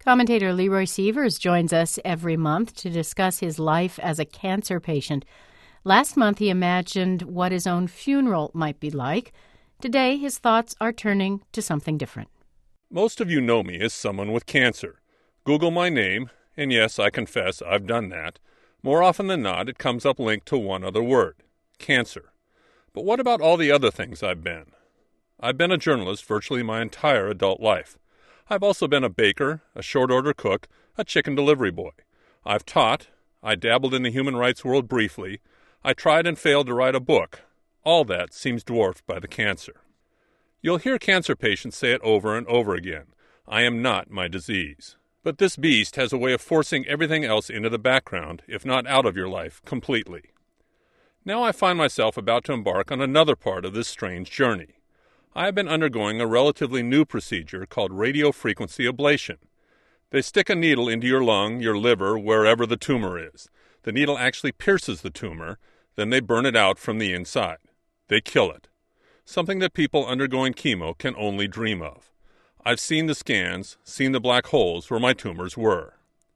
Commentator Leroy Sievers joins us every month to discuss his life as a cancer patient. Last month, he imagined what his own funeral might be like. Today, his thoughts are turning to something different. Most of you know me as someone with cancer. Google my name, and yes, I confess I've done that. More often than not, it comes up linked to one other word, cancer. But what about all the other things I've been? I've been a journalist virtually my entire adult life. I've also been a baker, a short-order cook, a chicken delivery boy. I've taught. I dabbled in the human rights world briefly. I tried and failed to write a book. All that seems dwarfed by the cancer. You'll hear cancer patients say it over and over again. I am not my disease. But this beast has a way of forcing everything else into the background, if not out of your life, completely. Now I find myself about to embark on another part of this strange journey. I have been undergoing a relatively new procedure called radiofrequency ablation. They stick a needle into your lung, your liver, wherever the tumor is. The needle actually pierces the tumor, then they burn it out from the inside. They kill it. Something that people undergoing chemo can only dream of. I've seen the scans, seen the black holes where my tumors were.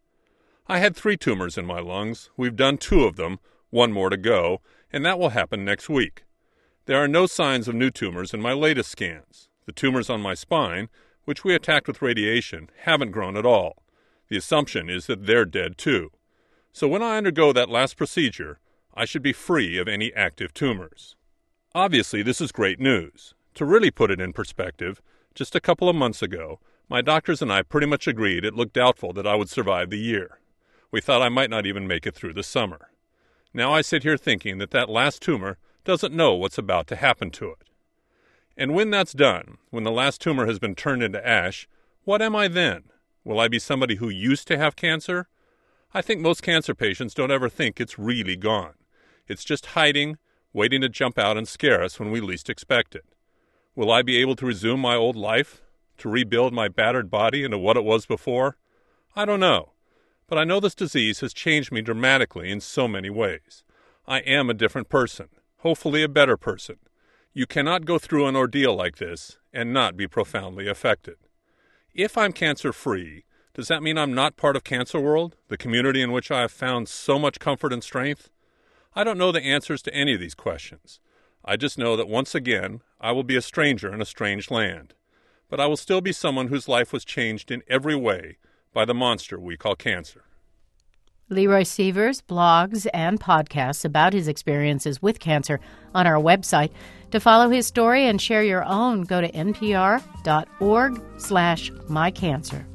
I had 3 tumors in my lungs. We've done 2 of them, 1 more to go, and that will happen next week. There are no signs of new tumors in my latest scans. The tumors on my spine, which we attacked with radiation, haven't grown at all. The assumption is that they're dead too. So when I undergo that last procedure, I should be free of any active tumors. Obviously, this is great news. To really put it in perspective, just a couple of months ago, my doctors and I pretty much agreed it looked doubtful that I would survive the year. We thought I might not even make it through the summer. Now I sit here thinking that last tumor doesn't know what's about to happen to it. And when that's done, when the last tumor has been turned into ash, what am I then? Will I be somebody who used to have cancer? I think most cancer patients don't ever think it's really gone. It's just hiding, waiting to jump out and scare us when we least expect it. Will I be able to resume my old life? To rebuild my battered body into what it was before? I don't know. But I know this disease has changed me dramatically in so many ways. I am a different person. Hopefully a better person. You cannot go through an ordeal like this and not be profoundly affected. If I'm cancer-free, does that mean I'm not part of Cancer World, the community in which I have found so much comfort and strength? I don't know the answers to any of these questions. I just know that once again, I will be a stranger in a strange land. But I will still be someone whose life was changed in every way by the monster we call cancer. Leroy Sievers blogs and podcasts about his experiences with cancer on our website. To follow his story and share your own, go to npr.org/mycancer.